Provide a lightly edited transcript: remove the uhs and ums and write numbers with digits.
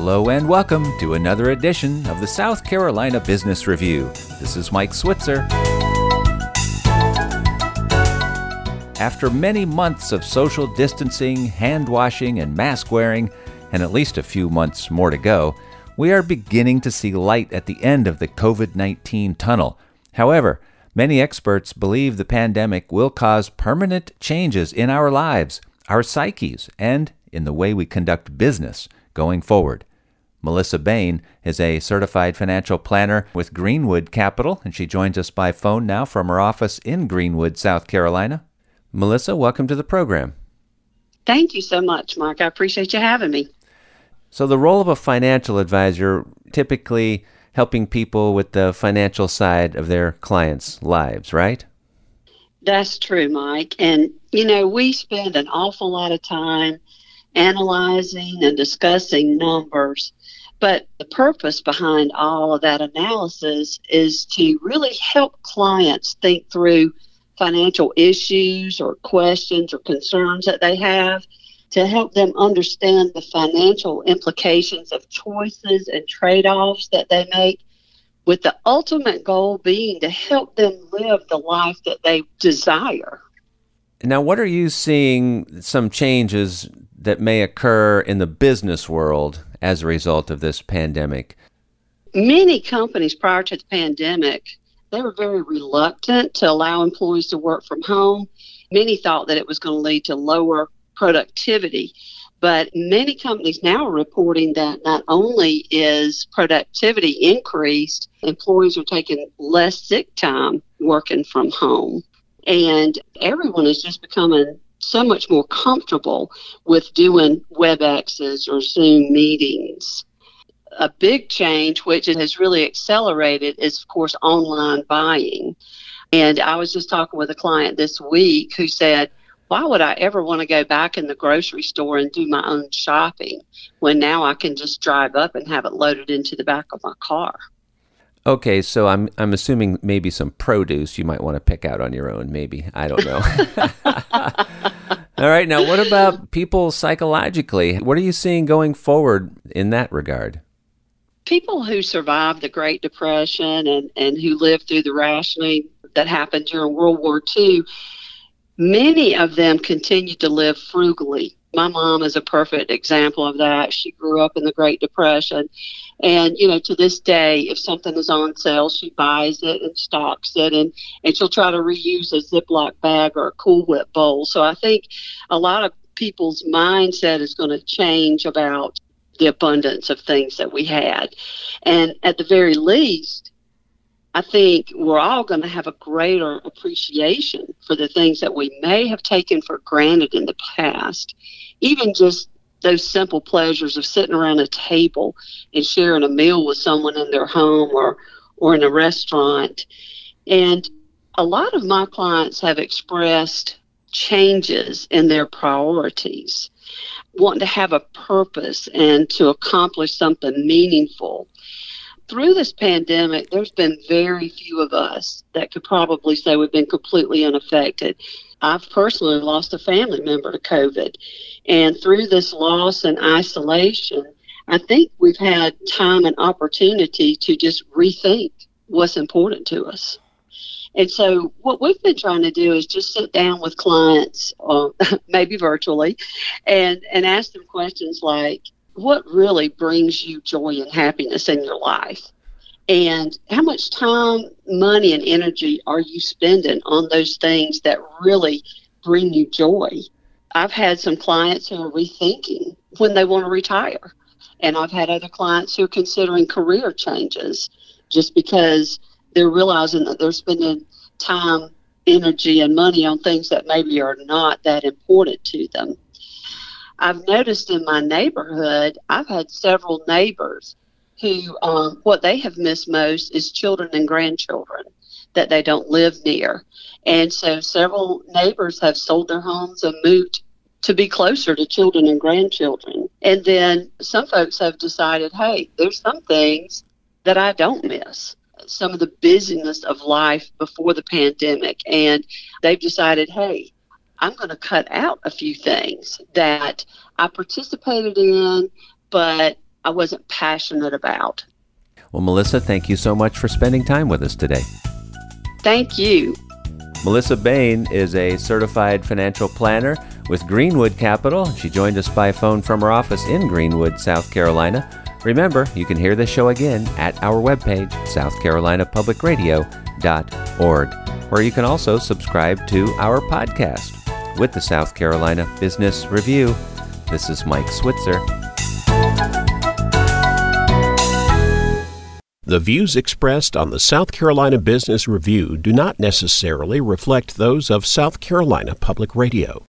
Hello and welcome to another edition of the South Carolina Business Review. This is Mike Switzer. After many months of social distancing, hand washing, and mask wearing, and at least a few months more to go, we are beginning to see light at the end of the COVID-19 tunnel. However, many experts believe the pandemic will cause permanent changes in our lives, our psyches, and in the way we conduct business going forward. Melissa Bain is a certified financial planner with Greenwood Capital, and she joins us by phone now from her office in Greenwood, South Carolina. Melissa, welcome to the program. Thank you so much, Mark. I appreciate you having me. So the role of a financial advisor, typically helping people with the financial side of their clients' lives, right? That's true, Mike. And, we spend an awful lot of time analyzing and discussing numbers. But the purpose behind all of that analysis is to really help clients think through financial issues or questions or concerns that they have, to help them understand the financial implications of choices and trade-offs that they make, with the ultimate goal being to help them live the life that they desire. Now, what are you seeing some changes that may occur in the business world as a result of this pandemic? Many companies prior to the pandemic, they were very reluctant to allow employees to work from home. Many thought that it was going to lead to lower productivity. But many companies now are reporting that not only is productivity increased, employees are taking less sick time working from home. And everyone is just becoming so much more comfortable with doing WebExes or Zoom meetings. A big change, which it has really accelerated, is, of course, online buying. And I was just talking with a client this week who said, why would I ever want to go back in the grocery store and do my own shopping when now I can just drive up and have it loaded into the back of my car? Okay, so I'm assuming maybe some produce you might want to pick out on your own, maybe. I don't know. All right, now what about people psychologically? What are you seeing going forward in that regard? People who survived the Great Depression and who lived through the rationing that happened during World War II, many of them continued to live frugally. My mom is a perfect example of that. She grew up in the Great Depression. And, to this day, if something is on sale, she buys it and stocks it, and she'll try to reuse a Ziploc bag or a Cool Whip bowl. So I think a lot of people's mindset is going to change about the abundance of things that we had. And at the very least, I think we're all going to have a greater appreciation for the things that we may have taken for granted in the past, even just those simple pleasures of sitting around a table and sharing a meal with someone in their home or in a restaurant. And a lot of my clients have expressed changes in their priorities, wanting to have a purpose and to accomplish something meaningful. Through this pandemic, there's been very few of us that could probably say we've been completely unaffected. I've personally lost a family member to COVID. And through this loss and isolation, I think we've had time and opportunity to just rethink what's important to us. And so what we've been trying to do is just sit down with clients, maybe virtually, and ask them questions like, what really brings you joy and happiness in your life? And how much time, money, and energy are you spending on those things that really bring you joy? I've had some clients who are rethinking when they want to retire. And I've had other clients who are considering career changes just because they're realizing that they're spending time, energy, and money on things that maybe are not that important to them. I've noticed in my neighborhood, I've had several neighbors who, what they have missed most is children and grandchildren that they don't live near. And so several neighbors have sold their homes and moved to be closer to children and grandchildren. And then some folks have decided, hey, there's some things that I don't miss. Some of the busyness of life before the pandemic. And they've decided, hey, I'm going to cut out a few things that I participated in, but I wasn't passionate about. Well, Melissa, thank you so much for spending time with us today. Thank you. Melissa Bain is a certified financial planner with Greenwood Capital. She joined us by phone from her office in Greenwood, South Carolina. Remember, you can hear the show again at our webpage, southcarolinapublicradio.org, where you can also subscribe to our podcast. With the South Carolina Business Review, this is Mike Switzer. The views expressed on the South Carolina Business Review do not necessarily reflect those of South Carolina Public Radio.